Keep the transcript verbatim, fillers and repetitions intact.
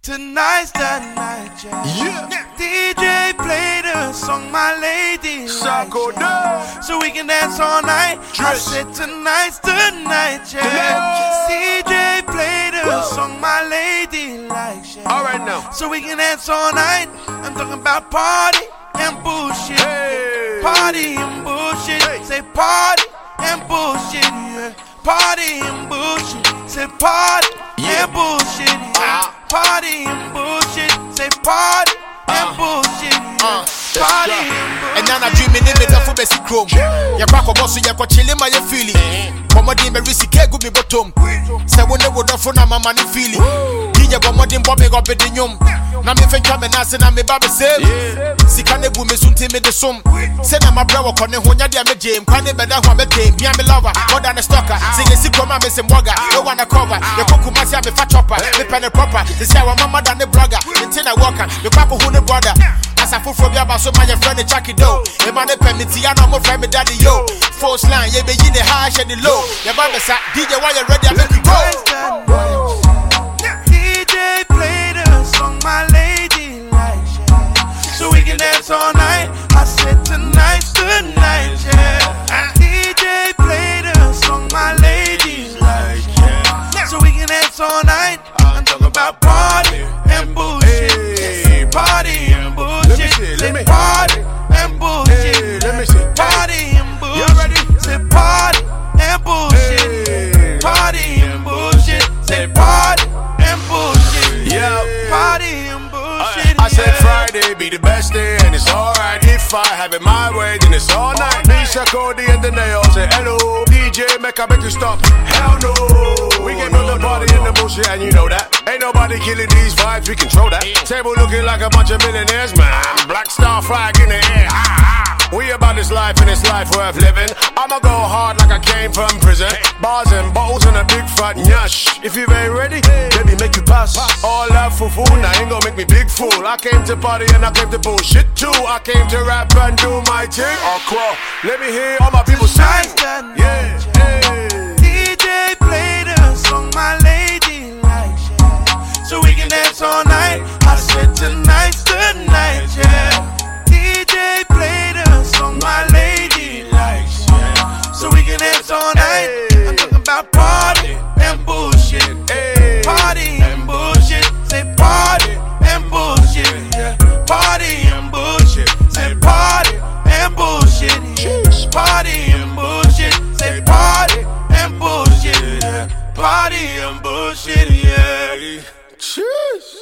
Tonight's the night, yeah. yeah. D J played a song my lady likes, yeah. So we can dance all night. Trish. I said tonight's the night, yeah. D J played a Whoa. song my lady likes, yeah. All right now. So we can dance all night. I'm talking about party and bullshit. Hey. Party and bullshit. Hey. Say party and bullshit, yeah. Party and bullshit. Say party yeah. and bullshit, yeah. Uh-huh. Party and bullshit. Say party uh, and bullshit. Uh, party and bullshit. And now I'm dreaming in the for basic chrome. Ya crack a boss, ya chilling my feeling. Comedy me risky good me bottom. Say when they would offer na mama ni feeling. Ginya comedy bobbing up in the yum. Na me fake come and ask na me baby save. Sikane bu me sunti me the sum. Say na my brother kone honya dia me jam. Kwane beda ho me game. Bia me lover. More than a stalker. Sing a sick ma me some burger. No one a cover. The cook ma say me fat chopper. Me pen proper. They say our mama than the blogger. Intina walker. The papa who the brother. As I full from your so my friend the Jackie do. The man the permit ya no more friend me daddy yo. Force line ye be in the high and the low. Your mama say D J why you ready I make you go. D J played a song my lady likes, yeah. So we can dance all night. I said tonight's the night, yeah. D J played a song my lady likes, yeah. So we can dance all night. I'm talking about party and bullshit. Hey. Party and bullshit. Let me see, let me. Say party and bullshit. Hey, let me see. Party and bullshit. You ready? Say party and bullshit. Hey. Party and bullshit. Say party and bullshit. Yeah. Party and bullshit. I, I said yeah. Friday be the best day and it's alright. If I have it my way, then it's all night. Misha Cody and the nail say hello. D J make I make you stop. Hell no. We can build the party in the bullshit and you know that. Ain't nobody killing these vibes, we control that. Table looking like a bunch of millionaires, man. Black star flag in the air. Ah, ah. We about this life and it's life worth living. I'ma go hard like I came from prison. Bars and bottles and a big fat nyash. If you ain't ready, baby make you pass. All that for fool, now ain't gonna make me big fool. I came to party and I came to bullshit too. I came to rap and do my thing. I'll crawl. Let me hear all my people sing. Yeah, hey. D J played a song my lady likes, yeah. So we can dance all night. I said tonight's the night, yeah. D J played a song my lady likes, yeah. So we can dance all night. Hey. I'm talking about party and bullshit. Hey. Party and bullshit. Say party and bullshit, yeah. Party and bullshit. Say party and bullshit, yeah. Party and bullshit. Say party and bullshit, yeah. Party and bullshit, yeah. Cheers.